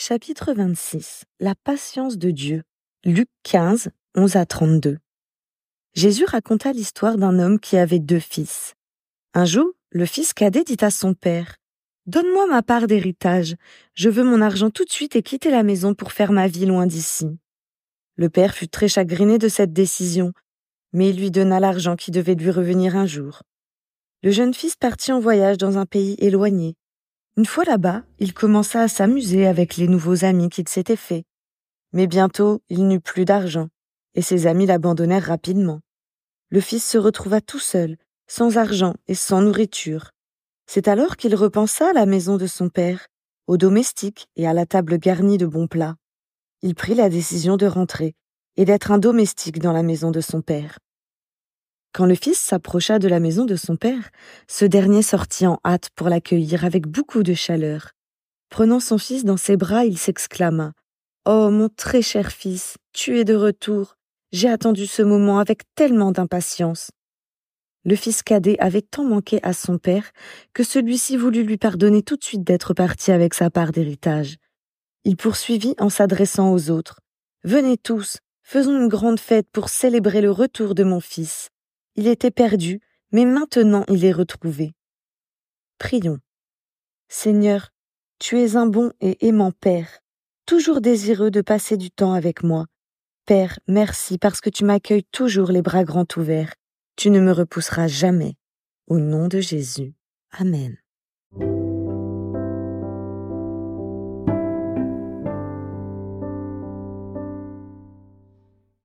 Chapitre 26. La patience de Dieu. Luc 15, 11 à 32. Jésus raconta l'histoire d'un homme qui avait 2 fils. Un jour, le fils cadet dit à son père : « Donne-moi ma part d'héritage. Je veux mon argent tout de suite et quitter la maison pour faire ma vie loin d'ici. » Le père fut très chagriné de cette décision, mais il lui donna l'argent qui devait lui revenir un jour. Le jeune fils partit en voyage dans un pays éloigné. Une fois là-bas, il commença à s'amuser avec les nouveaux amis qu'il s'était faits. Mais bientôt, il n'eut plus d'argent, et ses amis l'abandonnèrent rapidement. Le fils se retrouva tout seul, sans argent et sans nourriture. C'est alors qu'il repensa à la maison de son père, aux domestiques et à la table garnie de bons plats. Il prit la décision de rentrer et d'être un domestique dans la maison de son père. Quand le fils s'approcha de la maison de son père, ce dernier sortit en hâte pour l'accueillir avec beaucoup de chaleur. Prenant son fils dans ses bras, il s'exclama : « Oh, mon très cher fils, tu es de retour. J'ai attendu ce moment avec tellement d'impatience. » Le fils cadet avait tant manqué à son père que celui-ci voulut lui pardonner tout de suite d'être parti avec sa part d'héritage. Il poursuivit en s'adressant aux autres : « Venez tous, faisons une grande fête pour célébrer le retour de mon fils. Il était perdu, mais maintenant il est retrouvé. » Prions. Seigneur, tu es un bon et aimant Père, toujours désireux de passer du temps avec moi. Père, merci parce que tu m'accueilles toujours les bras grands ouverts. Tu ne me repousseras jamais. Au nom de Jésus. Amen.